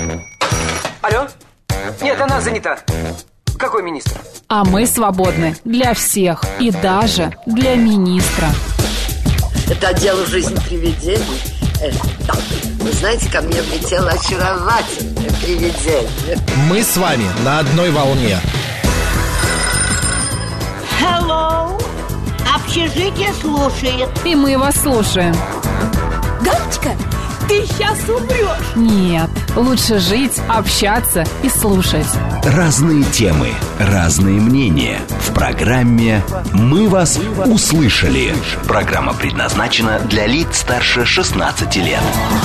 Алло? Нет, она занята. Какой министр? А мы свободны для всех и даже для министра. Это отдел «Жизнь привидений». Да. Вы знаете, ко мне влетело очаровательное привидение. Мы с вами на одной волне. Hello. Общежитие слушает. И мы вас слушаем. Галочка, ты сейчас умрешь. Нет, лучше жить, общаться и слушать. Разные темы, разные мнения. В программе «Мы вас услышали». Программа предназначена для лиц старше 16 лет.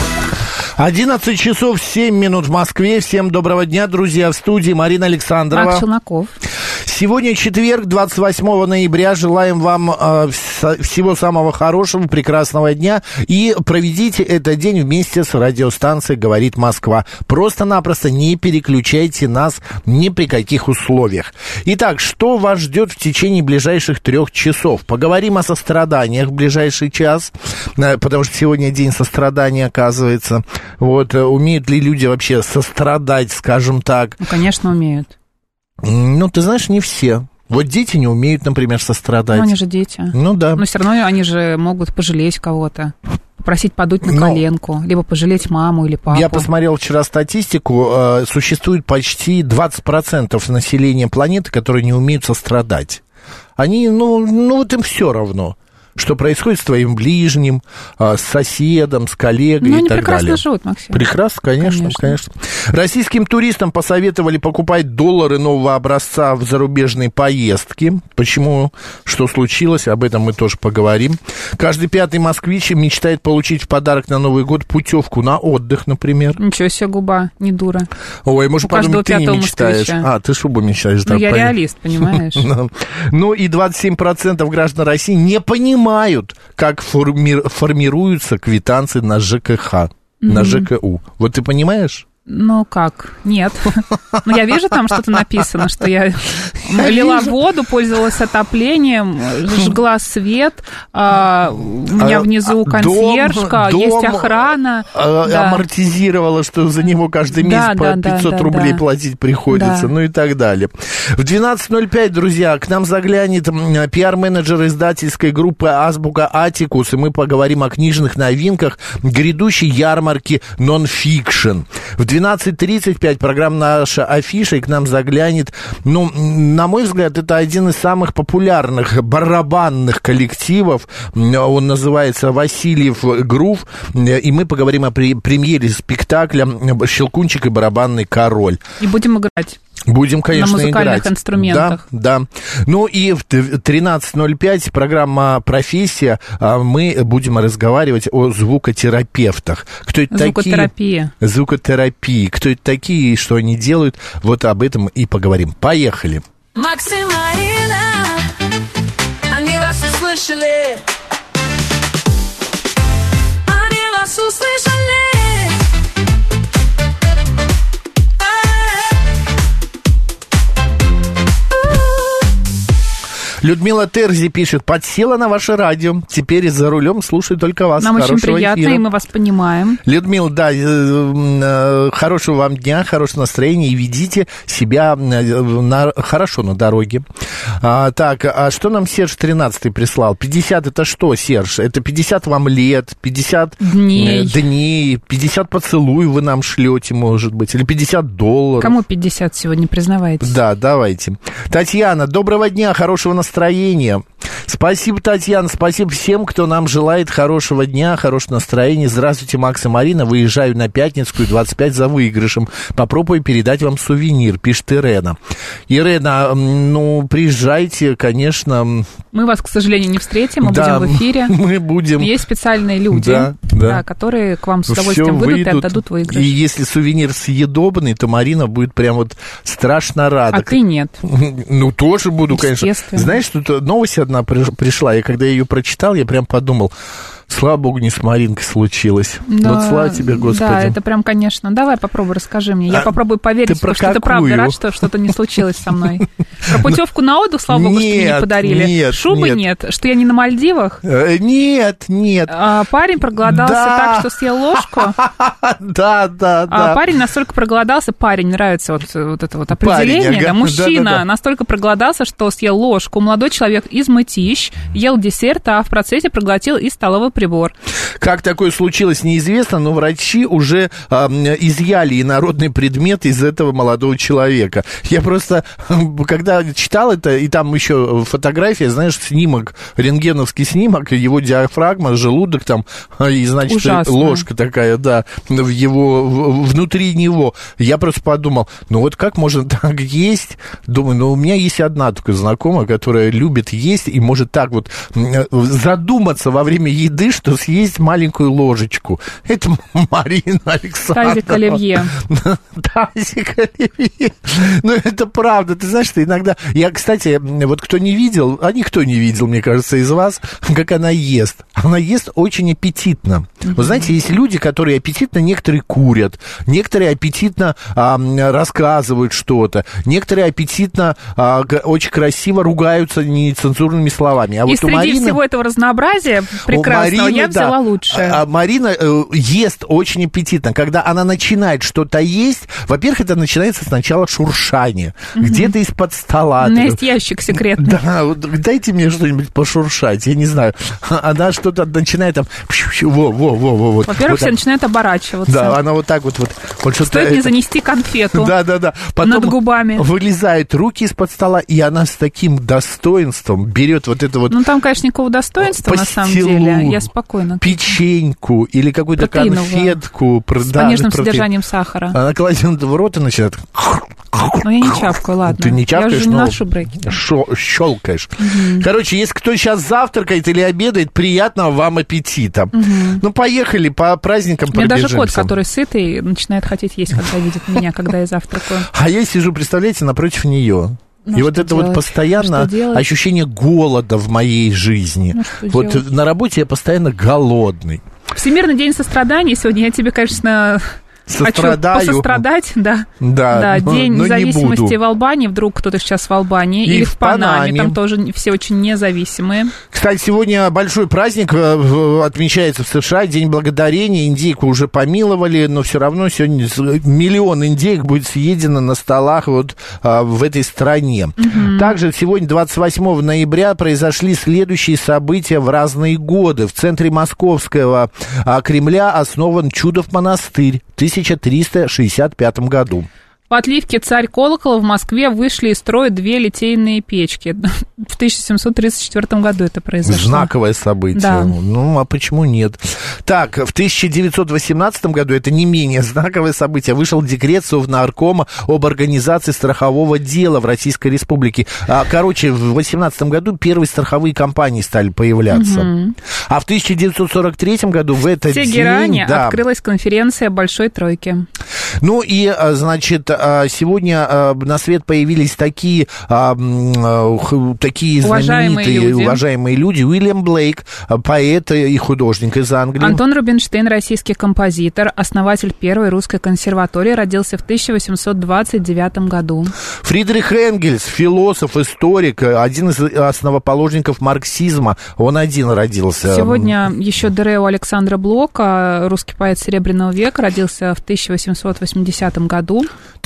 11 часов 7 минут в Москве. Всем доброго дня, друзья. В студии Марина Александрова. Марк Челноков. Сегодня четверг, 28 ноября. Желаем вам всего самого хорошего, прекрасного дня. И проведите этот день вместе с радиостанцией «Говорит Москва». Просто-напросто не переключайте нас ни при каких условиях. Итак, что вас ждет в течение ближайших 3 часов? Поговорим о состраданиях в ближайший час, потому что сегодня день сострадания, оказывается. Вот, умеют ли люди вообще сострадать, скажем так? Ну, конечно, умеют. Ну, ты знаешь, не все. Вот дети не умеют, например, сострадать. Ну, они же дети. Ну, да. Но все равно они же могут пожалеть кого-то. Попросить подуть на коленку, либо пожалеть маму или папу. Я посмотрел вчера статистику. Существует почти 20% населения планеты, которые не умеют сострадать. Они, ну вот им все равно, что происходит с твоим ближним, с соседом, с коллегой и так далее. Ну, они прекрасно живут, Максим. Прекрасно, конечно. Российским туристам посоветовали покупать доллары нового образца в зарубежные поездки. Почему? Что случилось? Об этом мы тоже поговорим. Каждый 5-й москвич мечтает получить в подарок на Новый год путевку на отдых, например. Ничего себе, губа, не дура. Ой, может, подумать, ты не мечтаешь. Москвича. Ты шубу мечтаешь. Ну, я реалист, понимаешь? Ну, и 27% граждан России не понимают, как формируются квитанции на ЖКХ, на ЖКУ. Вот ты понимаешь? Ну, как? Нет. Ну, я вижу, там что-то написано, что я лила воду, пользовалась отоплением, жгла свет, у меня внизу консьержка, есть охрана. Амортизировала, что за него каждый месяц по 500 рублей платить приходится, ну и так далее. В 12:05, друзья, к нам заглянет пиар-менеджер издательской группы «Азбука Атикус», и мы поговорим о книжных новинках грядущей ярмарки «Нонфикшн». В 12:35 программа «Наша афиша», и к нам заглянет, ну, на мой взгляд, это один из самых популярных барабанных коллективов. Он называется «Васильев Грув», и мы поговорим о премьере спектакля «Щелкунчик и барабанный король». И будем играть. Будем, конечно, играть. На музыкальных инструментах. Да. Ну и в 13:05 программа «Профессия». Мы будем разговаривать о звукотерапевтах. Кто это Звукотерапия. такие? Звукотерапии. Кто это такие, что они делают? Вот об этом и поговорим. Поехали. Макс и Марина, они вас услышали. Они вас услышали. Людмила Терзи пишет: подсела на ваше радио, теперь за рулем слушаю только вас. Нам хорошего очень приятно, эфира. и мы вас понимаем. Людмила, да, хорошего вам дня, хорошего настроения, и ведите себя хорошо на дороге. Так, а что нам Серж 13 прислал? 50 это что, Серж? Это 50 вам лет, 50 дней, 50 поцелуев вы нам шлете, может быть, или 50 долларов. Кому 50 сегодня, признавайтесь? Да, давайте. Татьяна, доброго дня, хорошего настроения. Спасибо, Татьяна, спасибо всем, кто нам желает хорошего дня, хорошего настроения. Здравствуйте, Макс и Марина. Выезжаю на Пятницкую, 25 за выигрышем. Попробую передать вам сувенир, пишет Ирена. Ирена, ну, приезжайте, конечно. Мы вас, к сожалению, не встретим, мы будем в эфире. Мы будем. Есть специальные люди, которые к вам с удовольствием выйдут и отдадут выигрыш. И если сувенир съедобный, то Марина будет прям вот страшно рада. А ты нет. Ну, тоже буду, конечно. Знаешь, тут новость одна пришла, и когда я ее прочитал, я прям подумал, Слава богу, не с Маринкой случилось. Да, вот слава тебе, Господи. Да, это прям, конечно. Давай попробуй, расскажи мне. Я попробую поверить, что ты правда рад, что что-то не случилось со мной. Про путевку на отдых, слава богу, что мне не подарили. Нет, Шубы нет. Что я не на Мальдивах? Нет. Парень проголодался так, что съел ложку? Да. Парень настолько проголодался, парень, нравится вот это вот определение, парень, да, мужчина да. настолько проголодался, что съел ложку. Молодой человек из Мытищ ел десерт, а в процессе проглотил и столовый прибор. Как такое случилось, неизвестно, но врачи уже изъяли инородный предмет из этого молодого человека. Я просто, когда читал это, и там еще фотография, знаешь, снимок, рентгеновский снимок, его диафрагма, желудок там, и, значит, ужасно. Ложка такая, да, внутри него. Я просто подумал, ну вот как можно так есть? Думаю, у меня есть одна только знакомая, которая любит есть и может так вот задуматься во время еды, что съесть маленькую ложечку. Это Марина Александровна. Тазик оливье. Тазик оливье. Ну, это правда. Ты знаешь, что иногда... Я, кстати, вот кто не видел, а никто не видел, мне кажется, из вас, как она ест. Она ест очень аппетитно. Вы знаете, есть люди, которые аппетитно, некоторые курят, некоторые аппетитно рассказывают что-то, некоторые аппетитно очень красиво ругаются нецензурными словами. А и вот среди Марины, всего этого разнообразия прекрасного Марины, я взяла лучшее. А Марина ест очень аппетитно. Когда она начинает что-то есть, во-первых, это начинается сначала шуршание. Где-то из-под стола. У меня есть ящик секретный. Да, вот дайте мне что-нибудь пошуршать, я не знаю. Она что-то начинает там... Во-первых, вот все начинают оборачиваться. Да, она вот так вот что-то... Стоит мне занести конфету. Да. Потом над губами. Вылезают руки из-под стола, и она с таким достоинством берет вот это вот... Ну, там, конечно, никакого достоинства, на самом деле. Я спокойно. Печеньку или какую-то конфетку. С пониженным содержанием сахара. Она кладет в рот и начинает... Ну, я не чавкаю, ладно. Ты не чавкаешь, я же не ношу брекеты. Щелкаешь. Короче, если кто сейчас завтракает или обедает, приятного вам аппетита. Ну, поехали, по праздникам пробежимся. У меня даже кот, который сытый, начинает хотеть есть, когда видит меня, когда я завтракаю. А я сижу, представляете, напротив нее. И вот это вот постоянно ощущение голода в моей жизни. Вот на работе я постоянно голодный. Всемирный день сострадания сегодня. Я тебе, конечно... Сострадаю. Хочу посострадать, да. Да, День независимости в Албании. Вдруг кто-то сейчас в Албании. Или в Панаме. Там тоже все очень независимые. Кстати, сегодня большой праздник отмечается в США. День благодарения. Индейку уже помиловали, но все равно сегодня 1 миллион индейок будет съедено на столах вот в этой стране. Также сегодня, 28 ноября, произошли следующие события в разные годы. В центре московского Кремля основан Чудов монастырь. В 1365 году. В отливке «Царь Колокола» в Москве вышли из строя 2 литейные печки. В 1734 году это произошло. Знаковое событие. Да. Ну, а почему нет? Так, в 1918 году, это не менее знаковое событие, вышел декрет Совнаркома об организации страхового дела в Российской Республике. Короче, в 2018 году первые страховые компании стали появляться. А в 1943 году в этот день... В Тегеране открылась конференция Большой Тройки. Ну и, значит... Сегодня на свет появились такие знаменитые, уважаемые люди. Уильям Блейк, поэт и художник из Англии. Антон Рубинштейн, российский композитор, основатель первой русской консерватории, родился в 1829 году. Фридрих Энгельс, философ, историк, один из основоположников марксизма. Он один родился. Сегодня еще дыре у Александра Блока, русский поэт Серебряного века, родился в 1880 году.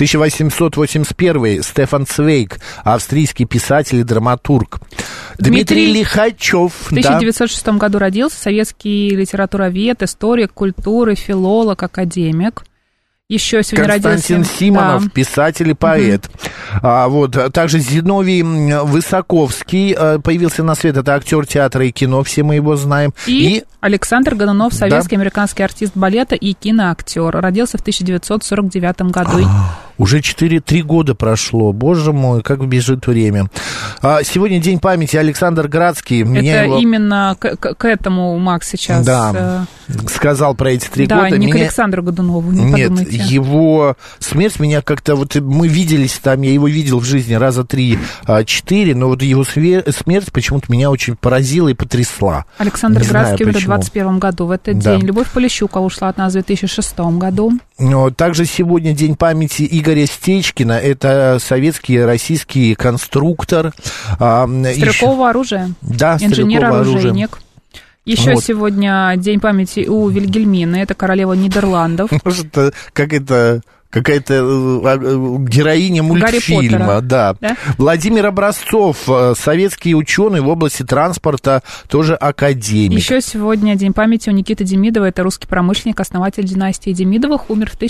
1881 Стефан Цвейг, австрийский писатель и драматург. Дмитрий Лихачев. В 1906 году родился, советский литературовед, историк культуры, филолог, академик. Еще сегодня Константин родился... Симонов, писатель и поэт. Также Зиновий Высоковский появился на свет. Это актер театра и кино, все мы его знаем. И Александр Годунов, советский американский артист балета и киноактер. Родился в 1949 году. Уже 3 года прошло. Боже мой, как бежит время. Сегодня день памяти Александр Градский. Именно к этому Макс сейчас... Да, сказал про эти 3 года. Да, не к Александру Годунову, не подумайте. Нет, его смерть меня как-то... Вот мы виделись там, я его видел в жизни раза 3-4, но вот его смерть почему-то меня очень поразила и потрясла. Александр Градский умер 21 году в этот день. Любовь Полищукова ушла от нас в 2006 году. Также сегодня день памяти Игоря Стечкина. Это советский российский конструктор. Стрелкового оружия. Да, инженер-оружейник. Еще сегодня день памяти у Вильгельмины. Это королева Нидерландов. Может, какая-то героиня мультфильма. Да. Владимир Образцов, советский ученый в области транспорта, тоже академик. Еще сегодня день памяти у Никиты Демидова. Это русский промышленник, основатель династии Демидовых. Умер в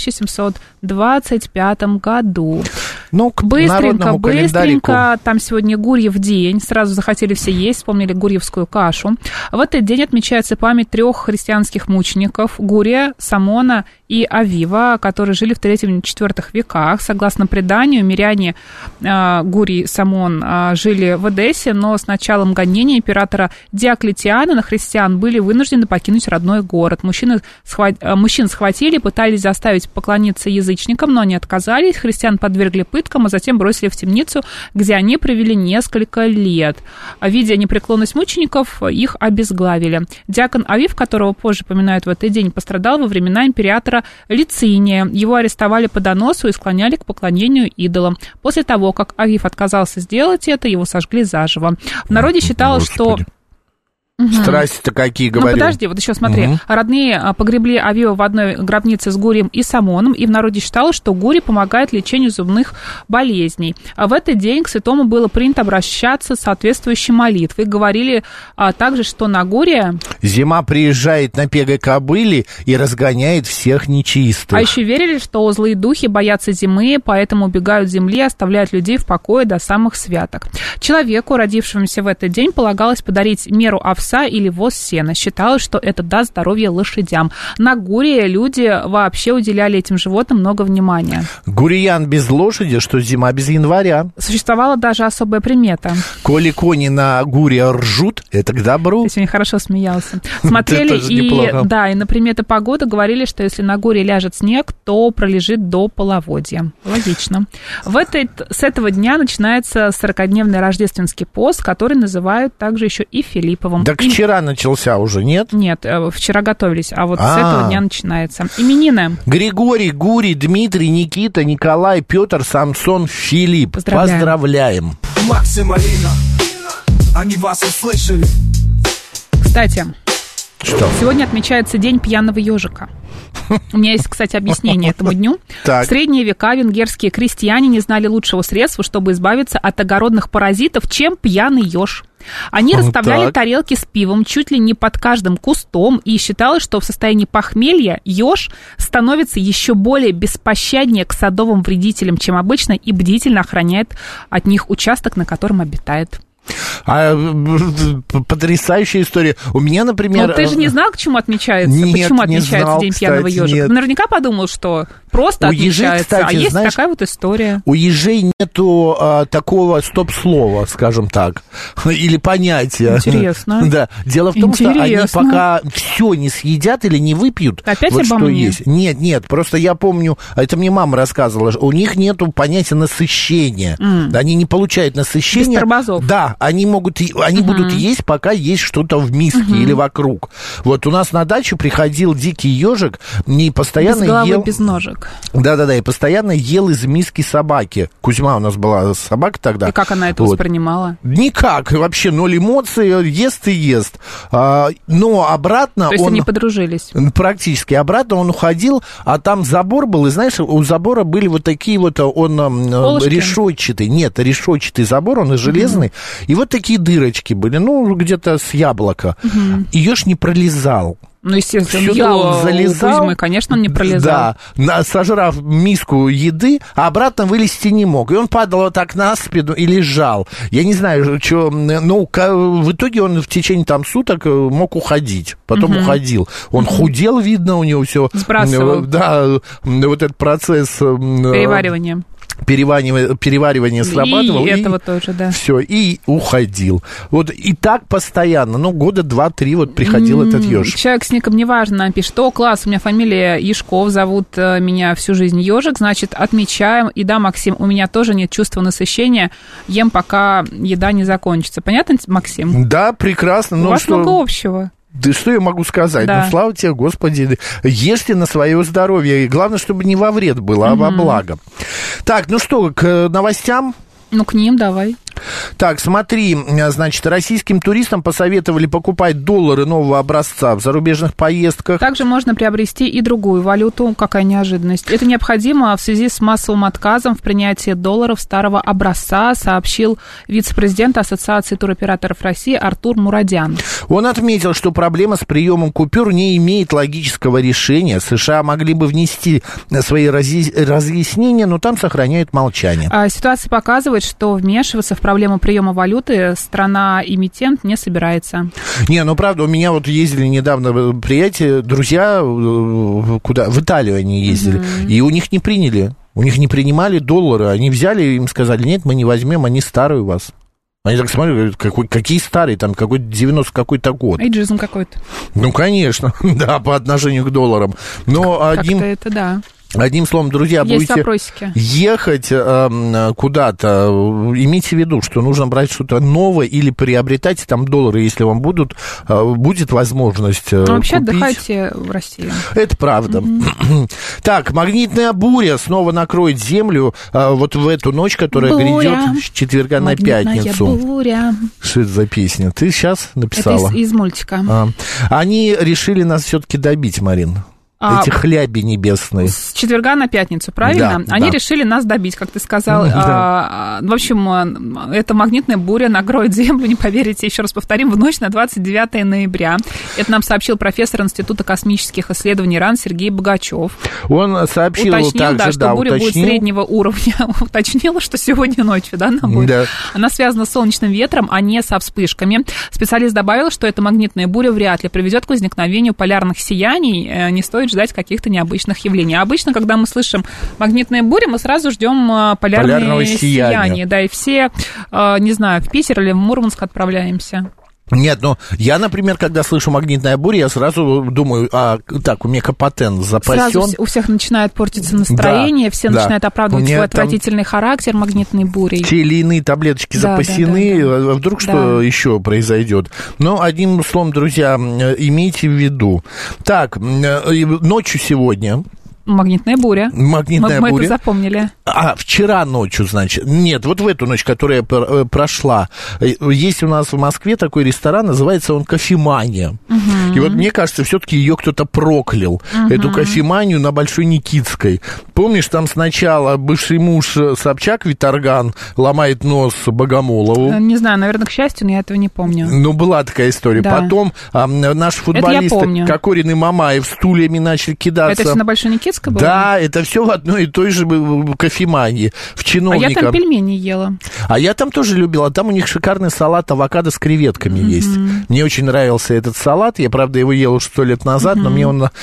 1725 году. Быстренько. Там сегодня Гурьев день. Сразу захотели все есть, вспомнили гурьевскую кашу. В этот день отмечается память 3 христианских мучеников: Гурия, Самона и Авива, которые жили в 3-4 веках. Согласно преданию, миряне Гурий и Самон жили в Эдессе, но с началом гонения императора Диоклетиана на христиан были вынуждены покинуть родной город. Мужчин схватили, пытались заставить поклониться язычникам, но они отказались. Христиан подвергли пыткам, а затем бросили в темницу, где они провели несколько лет. Видя непреклонность мучеников, их обезглавили. Диакон Авив, которого позже поминают в этот день, пострадал во времена императора Лициния. Его арестовали по доносу и склоняли к поклонению идолам. После того, как Авив отказался сделать это, его сожгли заживо. В народе считалось, что... Страсти-то какие, говорю. Подожди, вот еще смотри. Родные погребли Авива в одной гробнице с Гурием и Самоном, и в народе считалось, что Гурий помогает лечению зубных болезней. А в этот день к святому было принято обращаться с соответствующей молитвой. Говорили также, что на Гурия... Зима приезжает на пегой кобыле и разгоняет всех нечистых. А еще верили, что злые духи боятся зимы, поэтому убегают с земли и оставляют людей в покое до самых святок. Человеку, родившемуся в этот день, полагалось подарить меру овса или воз сена. Считалось, что это даст здоровье лошадям. На Гурии люди вообще уделяли этим животным много внимания. Гуриян без лошади, что зима без января. Существовала даже особая примета. Коли кони на Гурия ржут, это к добру. Ты сегодня хорошо смеялся. Смотрели и на приметы погоды говорили, что если на Гурии ляжет снег, то пролежит до половодья. Логично. С этого дня начинается 40-дневный рождественский пост, который называют также еще и Филипповым. Так вчера начался уже, нет? Нет, вчера готовились, а вот с этого дня начинается. Именины. Григорий, Гурий, Дмитрий, Никита, Николай, Петр, Самсон, Филипп. Поздравляем. Макс и Марина, они вас услышали. Кстати, что? Сегодня отмечается День пьяного ежика. У меня есть, кстати, объяснение этому дню. В средние века венгерские крестьяне не знали лучшего средства, чтобы избавиться от огородных паразитов, чем пьяный еж. Они расставляли тарелки с пивом чуть ли не под каждым кустом, и считалось, что в состоянии похмелья еж становится еще более беспощаднее к садовым вредителям, чем обычно, и бдительно охраняет от них участок, на котором обитает. Потрясающая история. У меня, например... Но ты же не знал, к чему отмечается? Нет, почему отмечается знал, День пьяного ежика? Нет. Ты наверняка подумал, что просто отмечается. Кстати, а есть, знаешь, такая вот история. У ежей нету такого стоп-слова, скажем так, или понятия. Интересно. Да. Дело в том, что они пока все не съедят или не выпьют, опять вот обо что мне? есть. Нет, просто я помню, это мне мама рассказывала, у них нету понятия насыщения. Они не получают насыщения. Без тормозов. Да, они будут есть, пока есть что-то в миске или вокруг. Вот у нас на дачу приходил дикий ежик, и постоянно без головы, ел... без ножек. Да, и постоянно ел из миски собаки. Кузьма у нас была собака тогда. И как она это воспринимала? Никак, вообще ноль эмоций, ест и ест. Но обратно То есть они подружились? Практически. Обратно он уходил, а там забор был, и знаешь, у забора были вот такие вот, решетчатый. Нет, решетчатый забор, он и железный. И вот такие дырочки были, где-то с яблока. И еж не пролезал. Ну, естественно, он залезал, Кузьмы, конечно, он не пролезал. Да, сожрав миску еды, а обратно вылезти не мог. И он падал вот так на спину и лежал. Я не знаю, что... в итоге он в течение суток мог уходить. Потом уходил. Он худел, видно, у него все... Сбрасывал. Да, вот этот процесс... Переваривание срабатывало. И этого тоже, да. Все, и уходил. Вот и так постоянно, года 2-3 приходил этот еж. Человек с ником неважно пишет: класс, у меня фамилия Ежков, зовут меня всю жизнь Ежик, значит, отмечаем. И да, Максим, у меня тоже нет чувства насыщения, ем, пока еда не закончится. Понятно, Максим? Да, прекрасно. У вас много общего. Да что я могу сказать? Да. Ну, слава тебе, Господи. Ешьте на свое здоровье. И главное, чтобы не во вред было, а во благо. Так, ну что, к новостям? Ну, к ним давай. Так, смотри, значит, российским туристам посоветовали покупать доллары нового образца в зарубежных поездках. Также можно приобрести и другую валюту. Какая неожиданность. Это необходимо в связи с массовым отказом в принятии долларов старого образца, сообщил вице-президент Ассоциации туроператоров России Артур Мурадян. Он отметил, что проблема с приемом купюр не имеет логического решения. США могли бы внести свои разъяснения, но там сохраняют молчание. Ситуация показывает, что вмешиваться в проблему приема валюты страна-эмитент не собирается. Не, ну правда, у меня вот ездили недавно приятели, друзья, куда? В Италию они ездили, и у них не приняли. У них не принимали доллары. Они взяли, им сказали, нет, мы не возьмем, они старые у вас. Они так смотрят, какие старые, там какой-то 90 какой-то год. Эйджизм какой-то. Ну, конечно, да, по отношению к долларам. Но как-то это, да. Одним словом, друзья, есть будете вопросики. Ехать куда-то, имейте в виду, что нужно брать что-то новое или приобретать там доллары, если вам будет возможность вообще купить. Отдыхайте в России. Это правда. Так, магнитная буря снова накроет землю вот в эту ночь, которая грядет с четверга на пятницу. Буря. Что это за песня? Ты сейчас написала? Это из мультика. Они решили нас все-таки добить, Марин. Эти хляби небесные. С четверга на пятницу, правильно? Да, они решили нас добить, как ты сказал. Да. В общем, эта магнитная буря накроет землю, не поверите, еще раз повторим, в ночь на 29 ноября. Это нам сообщил профессор Института космических исследований РАН Сергей Богачев. Он сообщил также, что буря будет среднего уровня. Уточнила, что сегодня ночью, да, она будет. Да. Она связана с солнечным ветром, а не со вспышками. Специалист добавил, что эта магнитная буря вряд ли приведет к возникновению полярных сияний. Не стоит ждать каких-то необычных явлений. А обычно, когда мы слышим магнитные бури, мы сразу ждем полярные сияния. Да, и все, не знаю, в Питер или в Мурманск отправляемся. Нет, ну, я, например, когда слышу магнитная буря, я сразу думаю, так, у меня Капотен запасен. Сразу у всех начинает портиться настроение, все начинают оправдывать свой отвратительный характер магнитной бури. Те или иные таблеточки запасены, вдруг что еще произойдет. Но, одним словом, друзья, имейте в виду. Так, ночью сегодня... Магнитная буря. Магнитная буря. Мы это запомнили. Вчера ночью, значит. Нет, вот в эту ночь, которая прошла. Есть у нас в Москве такой ресторан, называется он «Кофемания». И вот мне кажется, все-таки ее кто-то проклял, эту кофеманию на Большой Никитской. Помнишь, там сначала бывший муж Собчак, Виторган, ломает нос Богомолову. Не знаю, наверное, к счастью, но я этого не помню. Ну, была такая история. Да. Потом наши футболисты Кокорин и Мамаев стульями начали кидаться. Это все на Большой Никитской? Было? Да, это все в одной и той же кофемании, в чиновниках. А я там пельмени ела. А я там тоже любила. Там у них шикарный салат авокадо с креветками есть. Мне очень нравился этот салат. Я, правда, его ел уже 100 лет назад, но мне он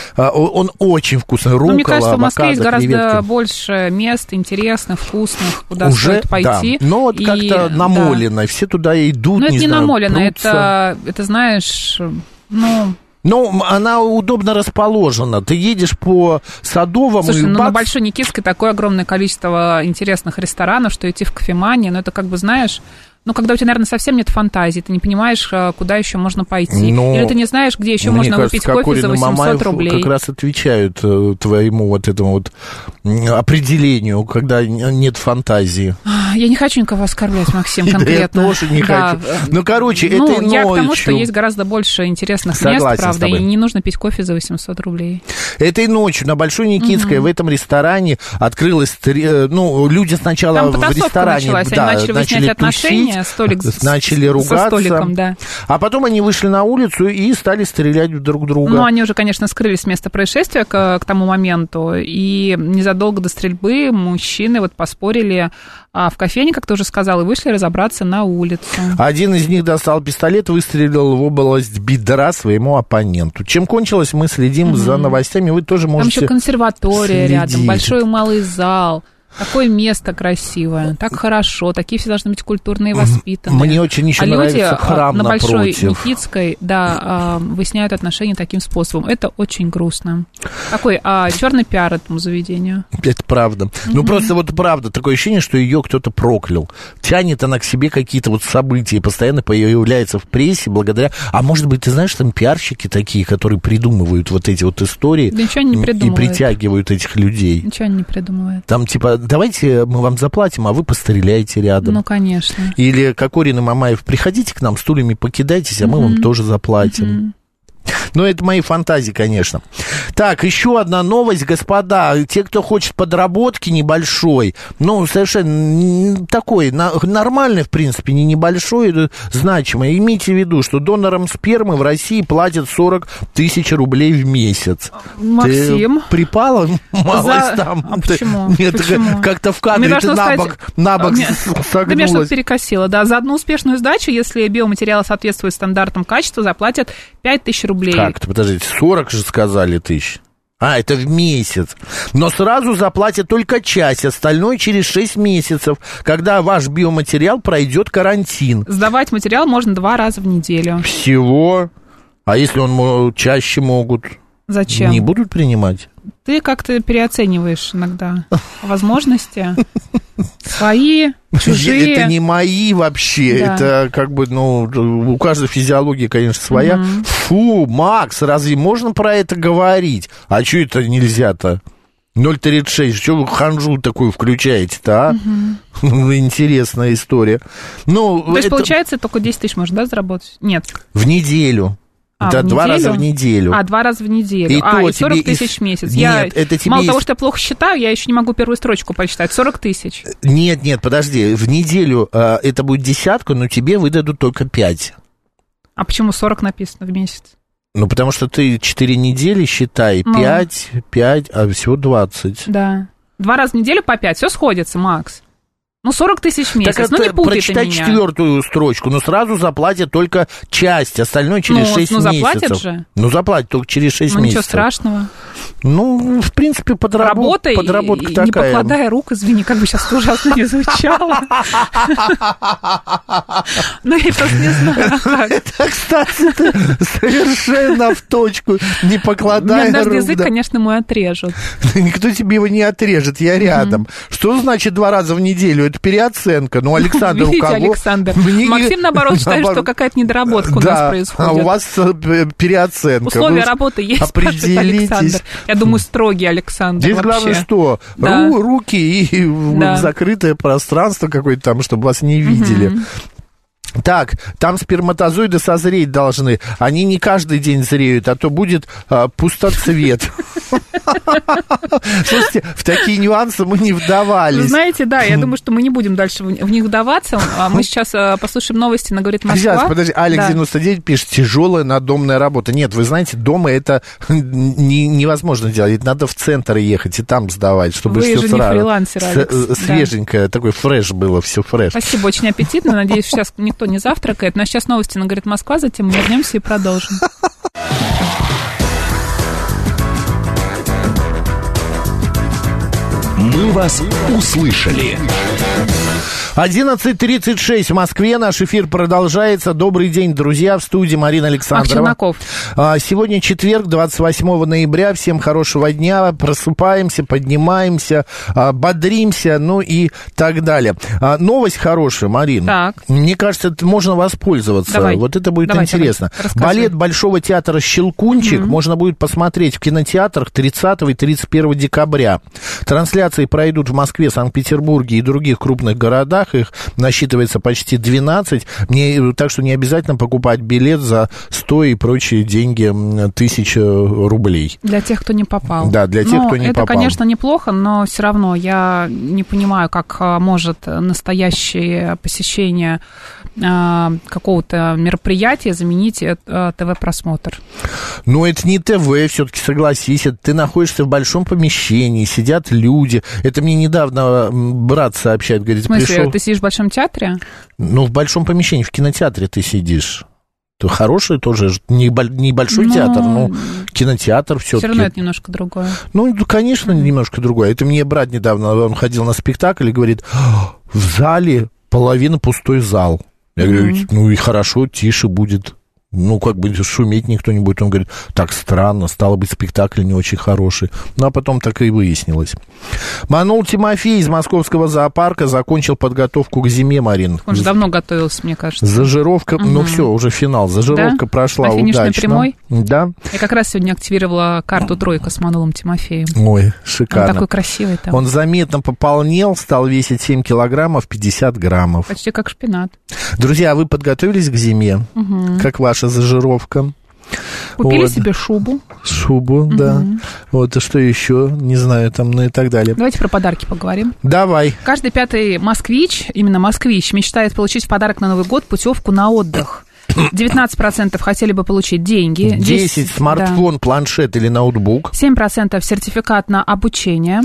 очень вкусный. Руккола, мне кажется, в Москве есть гораздо креветки. Больше мест интересных, вкусных, куда стоит пойти. Да. Но вот как-то намолено. Все туда идут, но это не знаю, намолено, прутся. это, знаешь, Ну, она удобно расположена. Ты едешь по Садовому... Слушай, на Большой Никитской такое огромное количество интересных ресторанов, что идти в кофеманию, это как бы, знаешь... когда у тебя, наверное, совсем нет фантазии, ты не понимаешь, куда еще можно пойти. Или ты не знаешь, где еще можно выпить кофе за 800 рублей. Как раз отвечают твоему вот этому вот определению, когда нет фантазии. Я не хочу никого оскорблять, Максим, конкретно. Я тоже не хочу. Этой ночью... Я к тому, что есть гораздо больше интересных мест, правда, и не нужно пить кофе за 800 рублей. Этой ночью на Большой Никитской в этом ресторане открылось... люди сначала в ресторане начали выяснять отношения, начали ругаться, со столиком, да. А потом они вышли на улицу и стали стрелять друг в друга. Они уже, конечно, скрылись с места происшествия к тому моменту, и незадолго до стрельбы мужчины поспорили в кофейне, как ты уже сказал, и вышли разобраться на улицу. Один из них достал пистолет, выстрелил в область бедра своему оппоненту. Чем кончилось, мы следим за новостями, вы тоже можете Там еще консерватория рядом, большой и малый зал. Такое место красивое, так хорошо, такие все должны быть культурные и воспитанные. Мне очень еще нравится храм на Большой напротив. Никитской, да, выясняют отношения таким способом. Это очень грустно. Такой черный пиар этому заведению. Это правда. Ну, просто вот правда, такое ощущение, что ее кто-то проклял. Тянет она к себе какие-то вот события, постоянно появляется в прессе благодаря... А может быть, ты знаешь, там пиарщики такие, которые придумывают вот эти вот истории, да ничего они не и притягивают этих людей. Ничего они не придумывают. Там типа, давайте мы вам заплатим, а вы постреляете рядом. Ну, конечно. Или Кокорин и Мамаев, приходите к нам, стульями покидайтесь, а мы вам тоже заплатим. Ну, это мои фантазии, конечно. Так, еще одна новость, господа. Те, кто хочет подработки небольшой, ну, совершенно такой, нормальный, в принципе, не небольшой, значимый. Имейте в виду, что донорам спермы в России платят 40 тысяч рублей в месяц. Максим. Ты припала? Малость там. А почему? Нет, почему? Как-то в кадре ты на бок согнулась. Да меня что-то перекосило. Да, за одну успешную сдачу, если биоматериал соответствует стандартам качества, заплатят 5 тысяч рублей. Как-то, подождите, 40 же сказали тысяч. Это в месяц. Но сразу заплатят только часть, остальное через 6 месяцев, когда ваш биоматериал пройдет карантин. Сдавать материал можно 2 раза в неделю. Всего? А если он чаще могут? Зачем? Не будут принимать? Ты как-то переоцениваешь иногда возможности. Свои, чужие. Это не мои вообще. Да. Это как бы, у каждой физиологии, конечно, своя. Фу, Макс, разве можно про это говорить? А что это нельзя-то? 0,36, что вы ханжу такую включаете-то, а? Интересная история. То есть, получается, только 10 тысяч можно, да, заработать? Нет. В неделю. Это 2 раза в неделю. 2 раза в неделю. И 40 тысяч в месяц. Нет, это тебе... Мало того, что я плохо считаю, я еще не могу первую строчку прочитать. 40 тысяч. Нет, подожди. В неделю это будет 10, но тебе выдадут только 5. А почему 40 написано в месяц? Потому что ты 4 недели считай, 5, а всего 20. Да. 2 раза в неделю по 5. Все сходится, Макс. 40 тысяч в месяц, так не путай прочитай ты меня. 4-ю строчку, но сразу заплатят только часть, остальное через 6 месяцев. Заплатят же. Заплатят только через 6 месяцев. Ничего страшного. В принципе, подработка такая. Не покладая рук, извини, как бы сейчас ужасно не звучало. Я просто не знаю. Это, кстати, совершенно в точку, не покладая рук. Меня даже язык, конечно, мой отрежут. Никто тебе его не отрежет, я рядом. Что значит 2 раза в неделю? Это переоценка. Александр, видите, у кого? Александр. Максим, наоборот, считает, что какая-то недоработка у нас происходит. А у вас переоценка. Условия работы есть, определитесь. Александр. Я думаю, строгий Александр. Здесь вообще. Главное, что? Да. Руки и закрытое пространство какое-то там, чтобы вас не видели. Так, там сперматозоиды созреть должны. Они не каждый день зреют, а то будет пустоцвет. Слушайте, в такие нюансы мы не вдавались. Знаете, да, я думаю, что мы не будем дальше в них вдаваться. Мы сейчас послушаем новости на «Говорит Москва». Сейчас, подожди, Алекс 99 пишет, тяжелая надомная работа. Нет, вы знаете, дома это невозможно делать. Надо в центр ехать и там сдавать, чтобы все сразу. Вы же не фрилансер, Алекс. Свеженькое, такой фреш было, все фреш. Спасибо, очень аппетитно. Надеюсь, сейчас никто не завтракает. Но сейчас новости на «Говорит Москва», затем мы вернемся и продолжим. Мы вас услышали. 11:36 в Москве. Наш эфир продолжается. Добрый день, друзья. В студии Марина Александрова. Сегодня четверг, 28 ноября. Всем хорошего дня. Просыпаемся, поднимаемся, бодримся, и так далее. Новость хорошая, Марина. Так. Мне кажется, это можно воспользоваться. Давай. Вот это будет интересно. Балет Большого театра «Щелкунчик» можно будет посмотреть в кинотеатрах 30 и 31 декабря. Трансляции пройдут в Москве, Санкт-Петербурге и других крупных городах. Их насчитывается почти 12. Так что не обязательно покупать билет за 100 и прочие деньги, 1000 рублей. Для тех, кто не попал. Да, для тех, кто не попал. Это, конечно, неплохо, но все равно я не понимаю, как может настоящее посещение какого-то мероприятия заменить ТВ-просмотр. Но это не ТВ, все-таки согласись. Ты находишься в большом помещении, сидят люди. Это мне недавно брат сообщает, говорит, в смысле, пришел... ты сидишь в Большом театре? В большом помещении, в кинотеатре ты сидишь. Хороший тоже, небольшой театр, но кинотеатр все-таки. Все равно это немножко другое. Ну, конечно, немножко другое. Это мне брат недавно, он ходил на спектакль и говорит, в зале половина пустой зал. Я говорю, ну и хорошо, тише будет. Ну, как бы шуметь никто не будет. Он говорит, так странно, стало быть, спектакль не очень хороший. Ну, а потом так и выяснилось. Манул Тимофей из московского зоопарка закончил подготовку к зиме, Марин. Он же давно готовился, мне кажется. Зажировка, ну все, уже финал. Зажировка прошла удачно. На финишной прямой? Да. Я как раз сегодня активировала карту «Тройка» с Манулом Тимофеем. Ой, шикарно. Он такой красивый там. Он заметно пополнел, стал весить 7 килограммов, 50 граммов. Почти как шпинат. Друзья, вы подготовились к зиме? Как ваша зажировка? Купили себе шубу. Шубу, да. Вот, и что еще? Не знаю, там, ну и так далее. Давайте про подарки поговорим. Давай. Каждый пятый москвич, именно москвич, мечтает получить в подарок на Новый год путевку на отдых. 19% хотели бы получить деньги. 10 смартфон, планшет или ноутбук. 7% сертификат на обучение.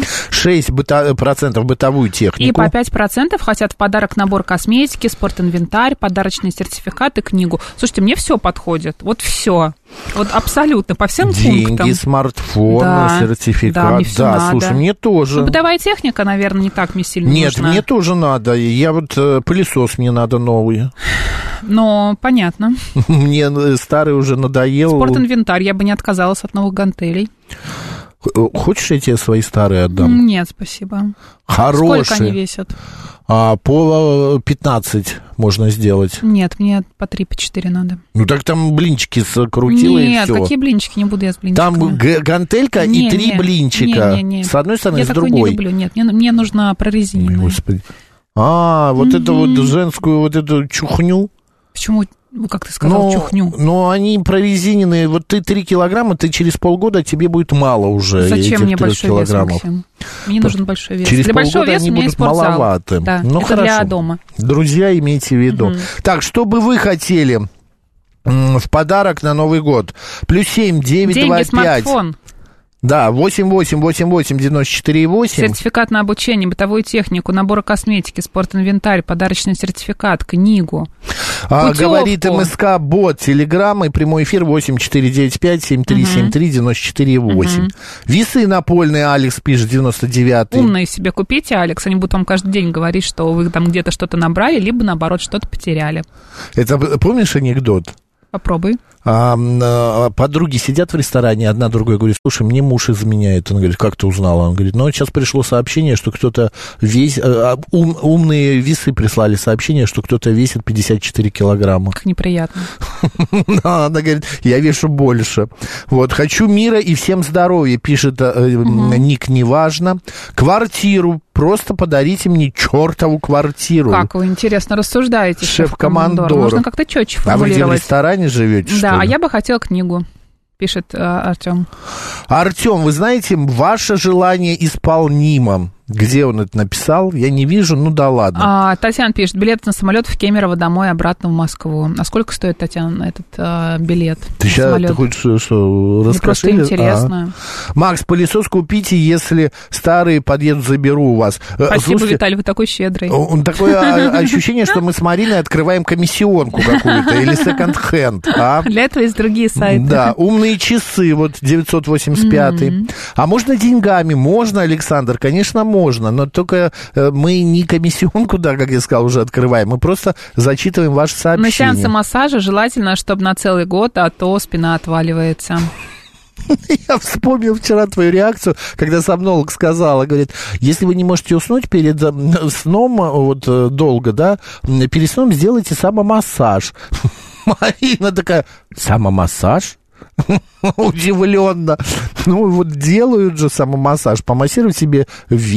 6% бытовую технику. И по 5% хотят в подарок набор косметики, спортинвентарь, подарочный сертификат и книгу. Слушайте, мне все подходит. Вот все. Вот абсолютно, по всем пунктам. Деньги, смартфон, сертификат. Да, слушай, мне тоже. Ну, бытовая техника, наверное, не так мне сильно нужна. Нет, мне тоже надо. Я вот пылесос мне надо новый. Но понятно. Мне старый уже надоел. Спортинвентарь, я бы не отказалась от новых гантелей. Хочешь, я тебе свои старые отдам? Нет, спасибо. Хорошие. Сколько они весят? По 15 можно сделать. Нет, мне по 3-4 надо. Ну, так там блинчики закрутила и все. Нет, какие блинчики? Не буду я с блинчиками. Там гантелька и 3 блинчика. С одной стороны, с другой. Я такой не люблю. Нет, мне нужна прорезиненная. Господи. Вот эту вот женскую вот эту чухню. Почему, как ты сказал, чухню? Ну, они прорезиненные. Вот ты 3 килограмма, ты через полгода тебе будет мало уже. Зачем мне большой вес, Максим? Мне нужен большой вес. Через для большого веса они будут маловаты. Да, ну, это хорошо. для дома. Друзья, имейте в виду. Так, что бы вы хотели в подарок на Новый год? +7 925. Деньги, смартфон. Да, 88-88-94-8. Сертификат на обучение, бытовую технику, набор косметики, спортинвентарь, подарочный сертификат, книгу. Говорит МСК Бот, Телеграм и прямой эфир 8495-7373-94-8. Весы напольные, Алекс пишет, 99-й. Умные себе купите, Алекс, они будут вам каждый день говорить, что вы там где-то что-то набрали, либо, наоборот, что-то потеряли. Это, помнишь анекдот? Попробуй. Подруги сидят в ресторане, одна другой говорит, слушай, мне муж изменяет. Он говорит, как ты узнала? Он говорит, ну, сейчас пришло сообщение, что кто-то умные весы прислали сообщение, что кто-то весит 54 килограмма. Как неприятно. Она говорит, я вешу больше. Вот, хочу мира и всем здоровья, пишет ник, неважно. Квартиру, просто подарите мне чертову квартиру. Как вы интересно рассуждаете, шеф-командор. Можно как-то четче формулировать. А вы в ресторане живете, да, что ли? А я бы хотела книгу, пишет Артем. Артем, вы знаете, ваше желание исполнимо. Где он это написал? Я не вижу, ну да ладно. Татьяна пишет, билет на самолет в Кемерово домой, обратно в Москву. А сколько стоит, Татьяна, этот билет? Ты сейчас хочешь что, расскажи? Просто интересно. Макс, пылесос купите, если старые подъедут, заберу у вас. Спасибо, слушайте, Виталий, вы такой щедрый. Такое ощущение, что мы с Мариной открываем комиссионку какую-то или секонд-хенд. Для этого есть другие сайты. Да, умные часы, вот 985. А можно деньгами? Можно, Александр, конечно, можно, но только мы не комиссионку, да, как я сказал, уже открываем, мы просто зачитываем ваши сообщения. На сеансы массажа желательно, чтобы на целый год, а то спина отваливается. Я вспомнил вчера твою реакцию, когда сомнолог сказала, говорит, если вы не можете уснуть перед сном, вот долго, да, перед сном сделайте самомассаж. Марина такая, самомассаж? Удивленно. Ну, вот делают же самомассаж. Помассировать себе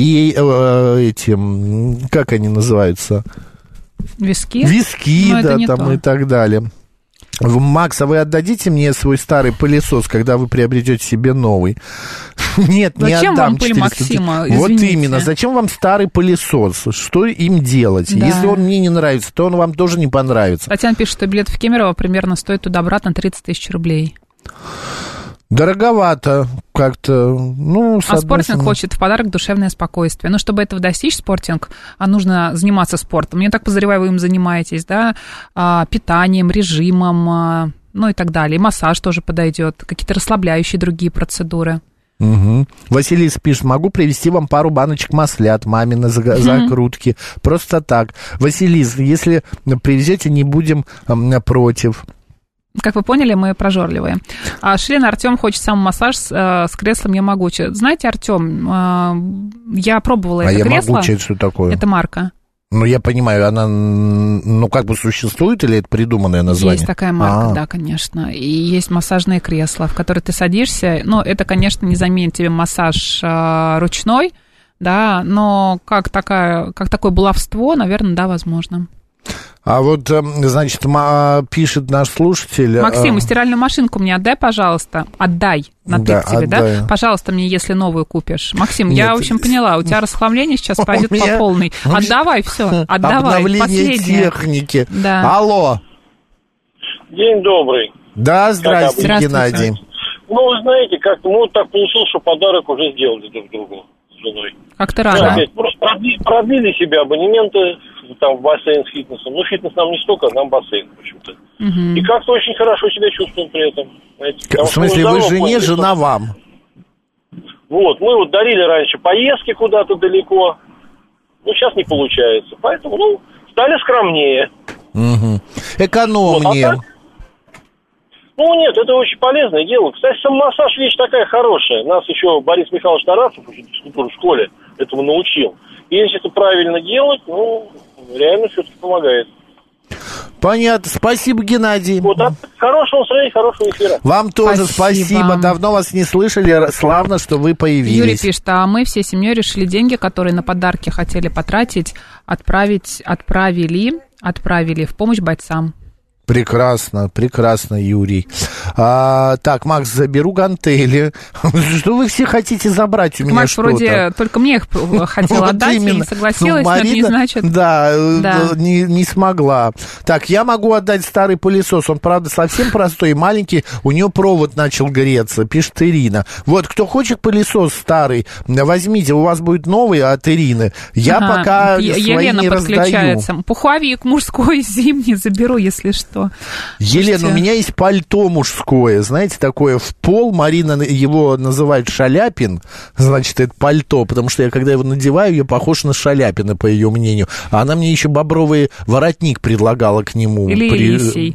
этим, как они называются? Виски? Виски, да, там и так далее. Макс, а вы отдадите мне свой старый пылесос, когда вы приобретете себе новый? Нет, не отдам. Зачем вам пыль Максима? Извините. Вот именно. Зачем вам старый пылесос? Что им делать? Да. Если он мне не нравится, то он вам тоже не понравится. Татьяна пишет, что билет в Кемерово примерно стоит туда-обратно 30 тысяч рублей. Дороговато как-то. Ну, а спортинг хочет в подарок душевное спокойствие. Но чтобы этого достичь, спортинг, нужно заниматься спортом. Я так подозреваю, вы им занимаетесь, да, питанием, режимом, ну и так далее. И массаж тоже подойдет, какие-то расслабляющие другие процедуры. Угу. Василис пишет, могу привезти вам пару баночек маслят, мамины закрутки. Просто так. Василис, если привезете, не будем против. Как вы поняли, мы прожорливые. Шлен Артем хочет самомассаж с креслом «Я могучая». Знаете, Артем, я пробовала это кресло. «Я могучая» это что такое? Это марка. Ну, я понимаю, она, ну, как бы существует или это придуманное название? Есть такая марка, да, конечно. И есть массажные кресла, в которые ты садишься. Ну, это, конечно, не заменит тебе массаж ручной, да, но как такое баловство, наверное, да, возможно. А вот, значит, пишет наш слушатель... Максим, стиральную машинку мне отдай, пожалуйста. Отдай, на тык тебе, да? Пожалуйста, мне, если новую купишь. Максим, я, в общем, поняла, у тебя расхламление сейчас пойдет по полной. Отдавай все, отдавай, обновление техники. Да. Алло. День добрый. Да, здравствуйте, Геннадий. Ну, вы знаете, как-то, ну, так получилось, что подарок уже сделали друг другу с женой. Как-то рано. Опять, просто продлили себе абонементы там в бассейн с фитнесом. Ну, фитнес нам не столько, нам бассейн, в общем-то. Угу. И как-то очень хорошо себя чувствуем при этом. Знаете, в смысле, вы жене, жена вам? Вот, мы вот дарили раньше поездки куда-то далеко. Ну, сейчас не получается. Поэтому, ну, стали скромнее. Угу. Экономнее. Вот, ну, нет, это очень полезное дело. Кстати, самомассаж вещь такая хорошая. Нас еще Борис Михайлович Тарасов в физкультурной школе этому научил. И если это правильно делать, ну, реально все-таки помогает. Понятно. Спасибо, Геннадий. Вот, хорошего настроения, хорошего эфира. Вам тоже спасибо. Давно вас не слышали. Славно, что вы появились. Юрий пишет, а мы всей семьей решили деньги, которые на подарки хотели потратить, отправили в помощь бойцам. Прекрасно, прекрасно, Юрий. Так, Макс, заберу гантели. Что вы все хотите забрать у меня Макс, что-то? вроде только мне их хотела отдать, и не согласилась, но это не значит... Да, не смогла. Так, я могу отдать старый пылесос. Он, правда, совсем простой и маленький. У него провод начал греться, пишет Ирина. Вот, кто хочет пылесос старый, возьмите, у вас будет новый от Ирины. Я пока свои Елена не подключается. раздаю. Пуховик мужской зимний заберу, если что. Елена, у меня есть пальто мужское, знаете, такое в пол. Марина его называет Шаляпин, значит, это пальто, потому что я, когда его надеваю, я похож на Шаляпина, по ее мнению. А она мне еще бобровый воротник предлагала к нему. Или лисий.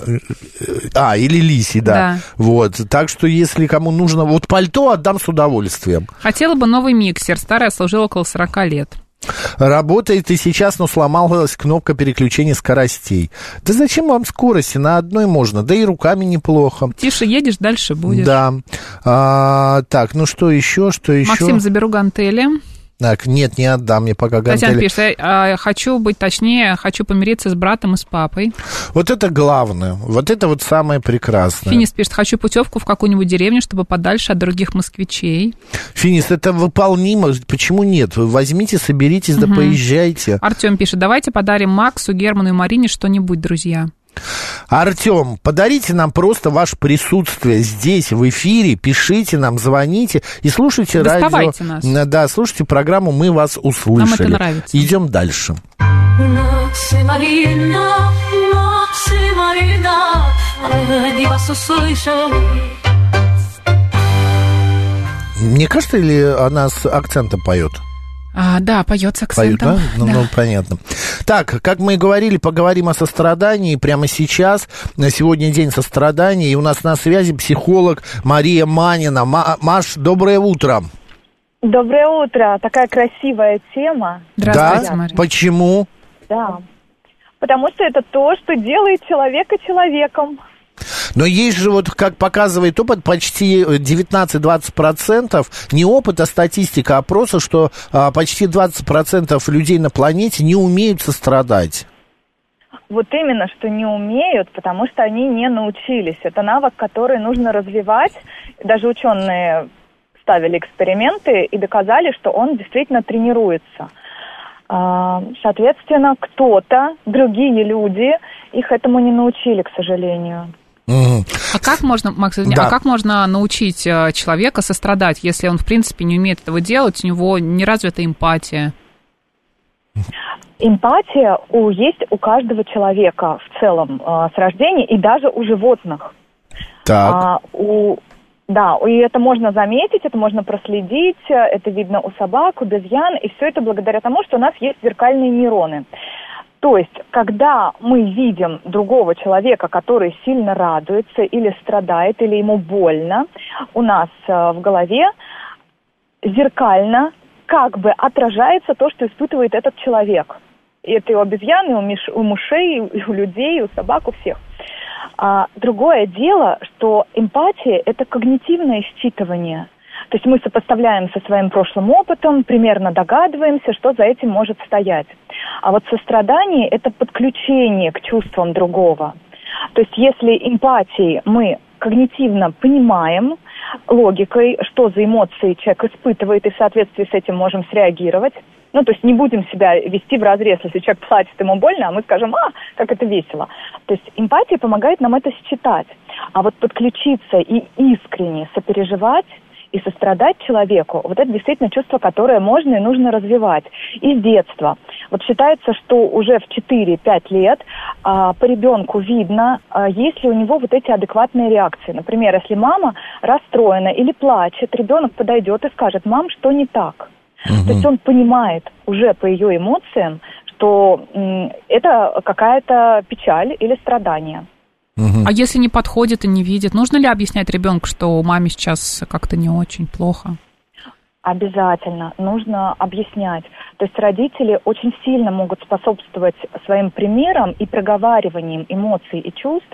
Или лисий, да. Вот, так что, если кому нужно, вот пальто отдам с удовольствием. Хотела бы новый миксер, старый служил около 40 лет. Работает и сейчас, но сломалась кнопка переключения скоростей. Да зачем вам скорости? На одной можно, да и руками неплохо. Тише едешь, дальше будешь. Да. Так, ну что еще? Максим, заберу гантели. Так, нет, не отдам, мне пока гантели. Татьяна пишет, хочу быть точнее, хочу помириться с братом и с папой. Вот это главное, вот это вот самое прекрасное. Финис пишет, хочу путевку в какую-нибудь деревню, чтобы подальше от других москвичей. Финис, это выполнимо, почему нет? Вы возьмите, соберитесь, да поезжайте. Артем пишет, давайте подарим Максу, Герману и Марине что-нибудь, друзья. Артем, подарите нам просто ваше присутствие здесь, в эфире, пишите нам, звоните и слушайте Доставайте радио. Нас. Да, слушайте программу «Мы вас услышали». Нам это нравится. Идем дальше. Мне кажется, или она с акцентом поет? Да, поет с акцентом. Поют, да? Ну, понятно. Так, как мы и говорили, поговорим о сострадании прямо сейчас. Сегодня день сострадания, и у нас на связи психолог Мария Манина. Маш, доброе утро. Доброе утро. Такая красивая тема. Здравствуйте, да? Мария. Почему? Да. Потому что это то, что делает человека человеком. Но есть же, вот как показывает опыт, почти 19-20%, не опыт, а статистика опроса, что почти 20% людей на планете не умеют сострадать. Вот именно, что не умеют, потому что они не научились. Это навык, который нужно развивать. Даже ученые ставили эксперименты и доказали, что он действительно тренируется. Соответственно, кто-то, другие люди, их этому не научили, к сожалению. Угу. А как можно, Макс, а как можно научить человека сострадать, если он, в принципе, не умеет этого делать, у него не развита эмпатия? Эмпатия есть у каждого человека в целом с рождения, и даже у животных. Так. Да, и это можно заметить, это можно проследить, это видно у собак, у обезьян, и все это благодаря тому, что у нас есть зеркальные нейроны. То есть, когда мы видим другого человека, который сильно радуется или страдает, или ему больно, у нас в голове зеркально как бы отражается то, что испытывает этот человек. И это и у обезьян, и у мышей, и у людей, и у собак, у всех. Другое дело, что эмпатия – это когнитивное считывание. То есть мы сопоставляем со своим прошлым опытом, примерно догадываемся, что за этим может стоять. А вот сострадание – это подключение к чувствам другого. То есть если эмпатией мы когнитивно понимаем, логикой, что за эмоции человек испытывает, и в соответствии с этим можем среагировать. Ну, то есть не будем себя вести вразрез, если человек плачет, ему больно, а мы скажем, как это весело. То есть эмпатия помогает нам это считать. А вот подключиться и искренне сопереживать и сострадать человеку, вот это действительно чувство, которое можно и нужно развивать. И с детства. Вот считается, что уже в 4-5 лет по ребенку видно, есть ли у него вот эти адекватные реакции. Например, если мама расстроена или плачет, ребенок подойдет и скажет: «Мам, что не так?» То есть он понимает уже по ее эмоциям, что это какая-то печаль или страдание. А если не подходит и не видит, нужно ли объяснять ребенку, что маме сейчас как-то не очень плохо? Обязательно нужно объяснять. То есть родители очень сильно могут способствовать своим примерам и проговариванием эмоций и чувств,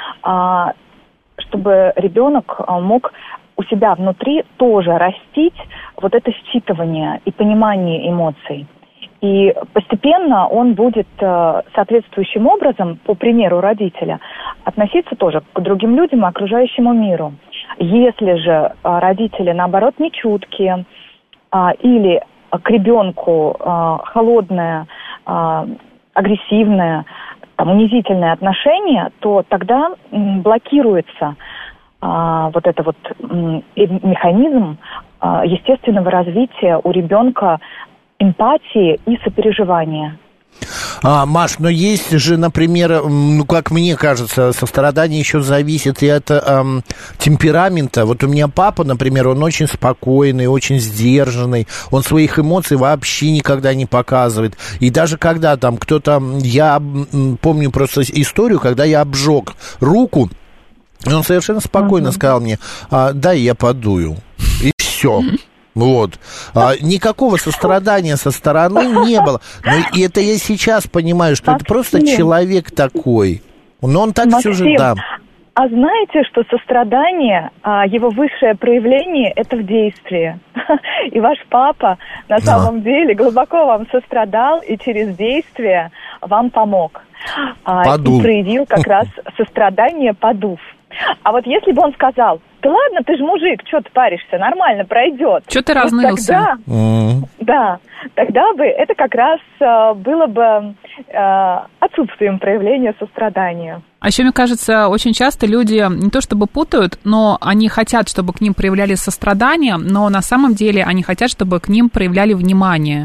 чтобы ребенок мог у себя внутри тоже растить вот это считывание и понимание эмоций. И постепенно он будет соответствующим образом, по примеру родителя, относиться тоже к другим людям и окружающему миру. Если же родители, наоборот, нечуткие или к ребенку холодное, агрессивное, унизительное отношение, то тогда блокируется вот это вот механизм естественного развития у ребенка эмпатии и сопереживания. Маш, но есть же, например, как мне кажется, сострадание еще зависит и от темперамента. Вот у меня папа, например, он очень спокойный, очень сдержанный, он своих эмоций вообще никогда не показывает. И даже когда там кто-то, я помню просто историю, когда я обжег руку, он совершенно спокойно сказал мне: «Дай я подую». И все. Вот. Никакого сострадания со стороны не было. Но и это я сейчас понимаю, что это просто человек такой. Но он так все же, да. А знаете, что сострадание, его высшее проявление – это в действии. И ваш папа на самом деле глубоко вам сострадал и через действие вам помог. И проявил как раз сострадание, подув. А вот если бы он сказал: «Да ладно, ты же мужик, что ты паришься, нормально, пройдет». Что ты разнылся? Тогда бы это как раз было бы отсутствием проявления сострадания. А еще, мне кажется, очень часто люди не то чтобы путают, но они хотят, чтобы к ним проявляли сострадание, но на самом деле они хотят, чтобы к ним проявляли внимание.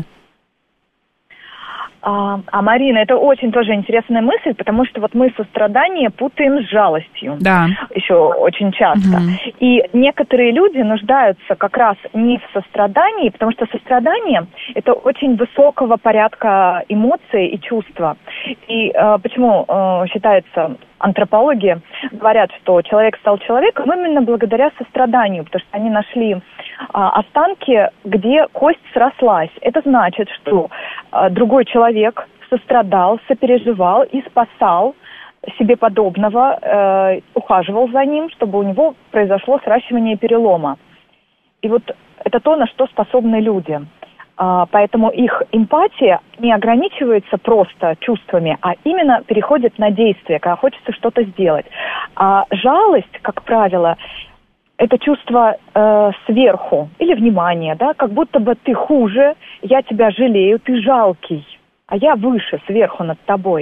Марина, это очень тоже интересная мысль, потому что вот мы сострадание путаем с жалостью. Да. Еще очень часто. И некоторые люди нуждаются как раз не в сострадании, потому что сострадание – это очень высокого порядка эмоций и чувства. И почему считается, антропологи говорят, что человек стал человеком именно благодаря состраданию, потому что они нашли останки, где кость срослась. Это значит, что другой человек сострадал, сопереживал и спасал себе подобного, ухаживал за ним, чтобы у него произошло сращивание перелома. И вот это то, на что способны люди. Поэтому их эмпатия не ограничивается просто чувствами, а именно переходит на действие, когда хочется что-то сделать. А жалость, как правило, это чувство сверху или внимание, да, как будто бы ты хуже, я тебя жалею, ты жалкий, а я выше, сверху над тобой.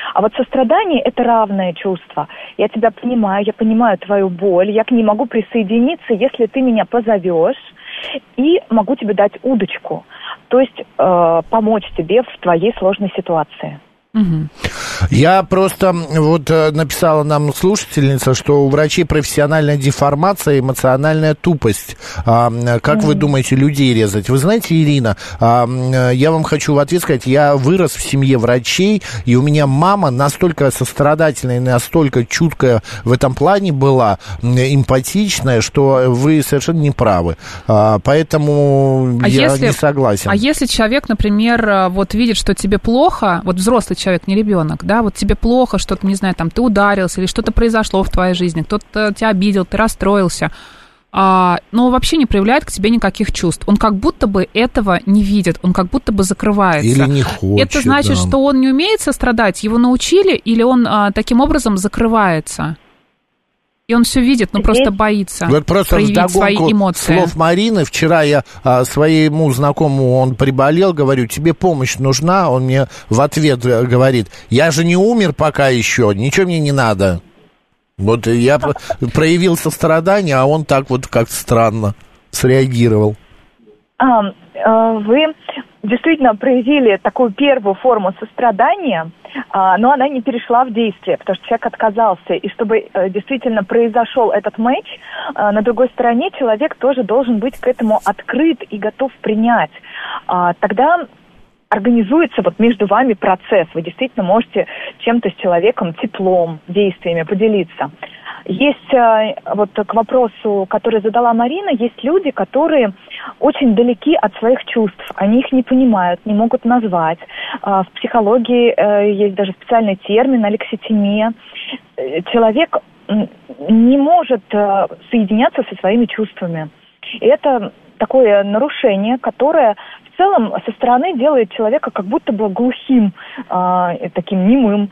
А вот сострадание – это равное чувство. Я тебя понимаю, я понимаю твою боль, я к ней могу присоединиться, если ты меня позовешь, и могу тебе дать удочку, то есть помочь тебе в твоей сложной ситуации. Я просто, вот написала нам слушательница, что у врачей профессиональная деформация, эмоциональная тупость. Как вы думаете, людей резать? Вы знаете, Ирина, я вам хочу в ответ сказать, я вырос в семье врачей, и у меня мама настолько сострадательная, настолько чуткая в этом плане была, эмпатичная, что вы совершенно не правы. Поэтому я не согласен. А если человек, например, вот видит, что тебе плохо, вот взрослый человек, не ребенок, да, вот тебе плохо, что-то, не знаю, там, ты ударился или что-то произошло в твоей жизни, кто-то тебя обидел, ты расстроился, но вообще не проявляет к тебе никаких чувств. Он как будто бы этого не видит, он как будто бы закрывается. Или не хочет. Это значит, что он не умеет сострадать, его научили, или он таким образом закрывается? И он все видит, но просто боится проявить свои эмоции. Слов Марины, вчера я своему знакомому, он приболел, говорю, тебе помощь нужна? Он мне в ответ говорит, я же не умер пока еще, ничего мне не надо. Вот я проявил сострадание, а он так вот как-то странно среагировал. Вы действительно проявили такую первую форму сострадания, но она не перешла в действие, потому что человек отказался. И чтобы действительно произошел этот матч, на другой стороне человек тоже должен быть к этому открыт и готов принять. Тогда организуется вот между вами процесс. Вы действительно можете чем-то с человеком, теплом, действиями поделиться. Есть, вот к вопросу, который задала Марина, есть люди, которые очень далеки от своих чувств. Они их не понимают, не могут назвать. В психологии есть даже специальный термин алекситимия. Человек не может соединяться со своими чувствами. И это такое нарушение, которое в целом со стороны делает человека как будто бы глухим, таким немым,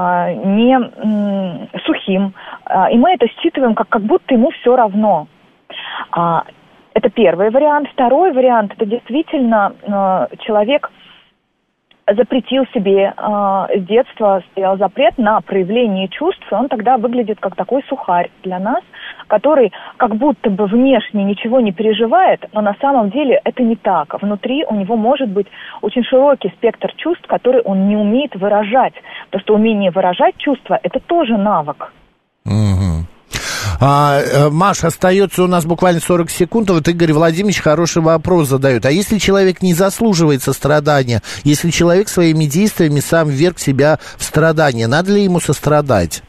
не сухим. И мы это считываем, как будто ему все равно. Это первый вариант. Второй вариант – это действительно человек запретил себе с детства, стоял запрет на проявление чувств, и он тогда выглядит как такой сухарь для нас, который как будто бы внешне ничего не переживает, но на самом деле это не так. Внутри у него может быть очень широкий спектр чувств, который он не умеет выражать. Потому что умение выражать чувства – это тоже навык. Маш, остается у нас буквально 40 секунд. Вот Игорь Владимирович хороший вопрос задает. А если человек не заслуживает сострадания, если человек своими действиями сам вверг себя в страдания, надо ли ему сострадать?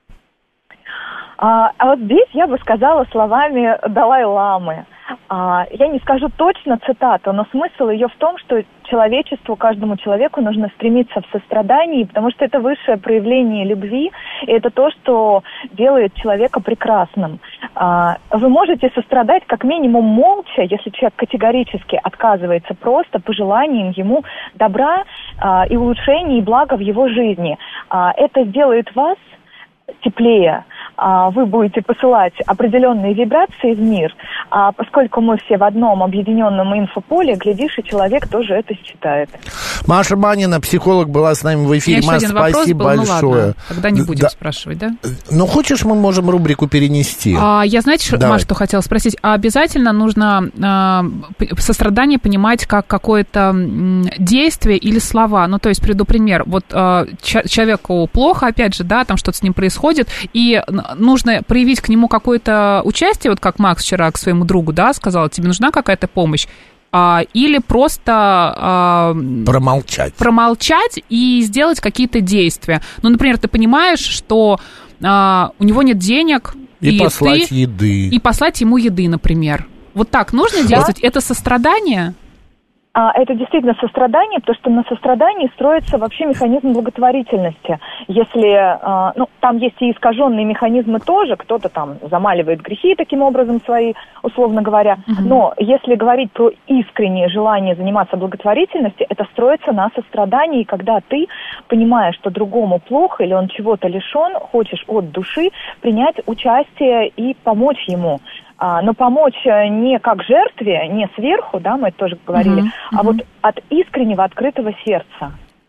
А вот здесь я бы сказала словами Далай-ламы. Я не скажу точно цитату, но смысл ее в том, что человечеству, каждому человеку нужно стремиться в сострадании, потому что это высшее проявление любви, и это то, что делает человека прекрасным. Вы можете сострадать как минимум молча, если человек категорически отказывается просто пожеланием ему добра и улучшения и блага в его жизни. Это сделает вас теплее, вы будете посылать определенные вибрации в мир, поскольку мы все в одном объединенном инфополе, глядишь, и человек тоже это считает. Маша Банина, психолог, была с нами в эфире. Маша, спасибо большое. Ну, ладно, тогда не будем спрашивать, да? Ну, хочешь, мы можем рубрику перенести? Я, знаете, Маш, что хотела спросить? Обязательно нужно сострадание понимать как какое-то действие или слова. Ну, то есть, приду пример. Вот человеку плохо, опять же, да, там что-то с ним происходит, и нужно проявить к нему какое-то участие, вот как Макс вчера к своему другу, да, сказал, тебе нужна какая-то помощь, или просто промолчать и сделать какие-то действия. Ну, например, ты понимаешь, что у него нет денег, и послать еды. И послать ему еды, например. Вот так нужно действовать? Это сострадание? Это действительно сострадание, потому что на сострадании строится вообще механизм благотворительности. Если, там есть и искаженные механизмы тоже, кто-то там замаливает грехи таким образом свои, условно говоря, но если говорить про искреннее желание заниматься благотворительностью, это строится на сострадании, когда ты понимаешь, что другому плохо или он чего-то лишен, хочешь от души принять участие и помочь ему. Но помочь не как жертве, не сверху, да, мы это тоже говорили, а вот от искреннего, открытого сердца.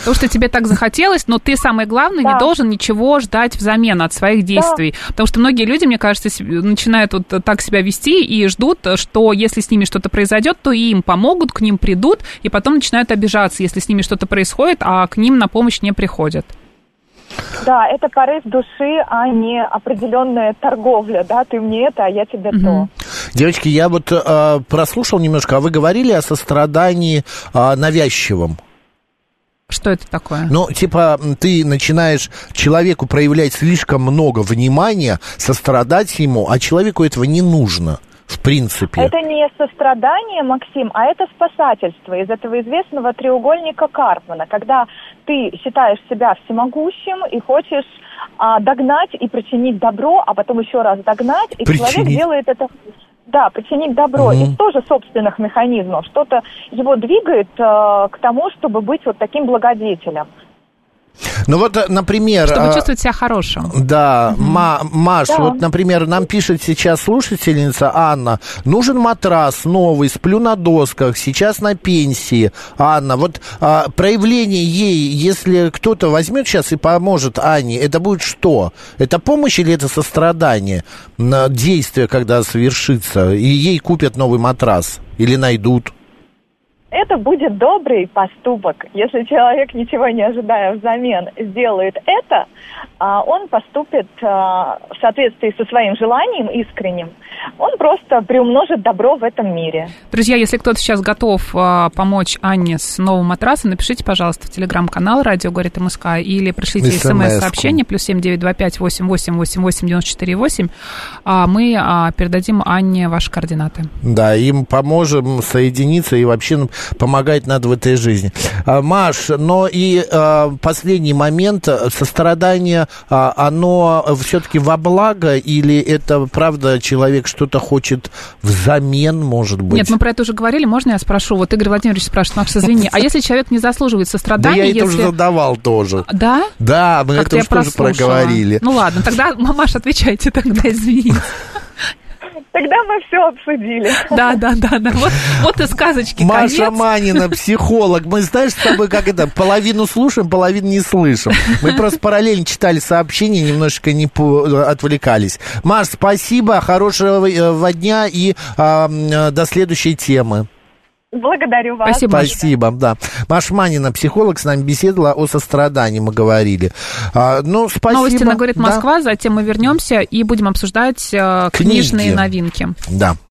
Потому что тебе так захотелось, но ты, самое главное, не должен ничего ждать взамен от своих действий. Потому что многие люди, мне кажется, начинают вот так себя вести и ждут, что если с ними что-то произойдет, то им помогут, к ним придут, и потом начинают обижаться, если с ними что-то происходит, а к ним на помощь не приходят. Да, это порыв души, а не определенная торговля, да, ты мне это, а я тебе то. Девочки, я вот прослушал немножко, а вы говорили о сострадании навязчивом. Что это такое? Ну, типа, ты начинаешь человеку проявлять слишком много внимания, сострадать ему, а человеку этого не нужно. В принципе. Это не сострадание, Максим, а это спасательство из этого известного треугольника Карпмана, когда ты считаешь себя всемогущим и хочешь догнать и причинить добро, а потом еще раз догнать, и человек делает это... Да, причинить добро из тоже собственных механизмов. Что-то его двигает к тому, чтобы быть вот таким благодетелем. Ну вот, например... Чтобы чувствовать себя хорошим. Да, Маш, вот, например, нам пишет сейчас слушательница Анна, нужен матрас новый, сплю на досках, сейчас на пенсии. Анна, вот проявление ей, если кто-то возьмет сейчас и поможет Анне, это будет что? Это помощь или это сострадание? Действие, когда совершится, и ей купят новый матрас или найдут? Это будет добрый поступок. Если человек, ничего не ожидая взамен, сделает это, он поступит в соответствии со своим желанием искренним. Он просто приумножит добро в этом мире. Друзья, если кто-то сейчас готов помочь Анне с новым матрасом, напишите, пожалуйста, в телеграм-канал «Радио говорит МСК» или пришлите смс-сообщение +7 925 88 88 94 8. Мы передадим Анне ваши координаты. Да, им поможем соединиться и вообще помогать надо в этой жизни. Маш, но и последний момент, сострадание, оно все-таки во благо или это правда человек что-то хочет взамен, может быть? Нет, мы про это уже говорили, можно я спрошу? Вот Игорь Владимирович спрашивает, Макс, извини, а если человек не заслуживает сострадания? Да я это уже задавал тоже. Да? Да, мы это уже тоже проговорили. Ну ладно, тогда, Маш, отвечайте тогда, извините. Тогда мы все обсудили. Да. Вот и сказочки Маша конец. Манина, психолог. Мы, знаешь, с тобой как это, половину слушаем, половину не слышим. Мы просто параллельно читали сообщения, немножечко не отвлекались. Маш, спасибо, хорошего дня и до следующей темы. Благодарю вас. Спасибо, да. Маша Манина, психолог, с нами беседовала о сострадании, мы говорили. Ну, спасибо. Новости на «Говорит Москва», затем мы вернемся и будем обсуждать книжные новинки. Да.